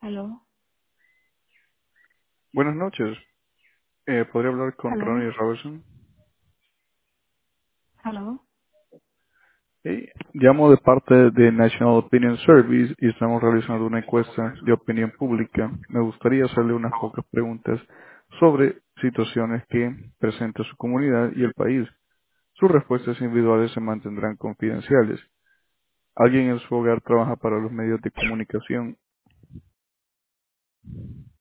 Aló, Buenas noches. ¿Podría hablar con aló, Ronnie Robertson? aló. Hey, llamo de parte de National Opinion Service y estamos realizando una encuesta de opinión pública. Me gustaría hacerle unas pocas preguntas sobre situaciones que presenta su comunidad y el país. Sus respuestas individuales se mantendrán confidenciales. ¿Alguien en su hogar trabaja para los medios de comunicación?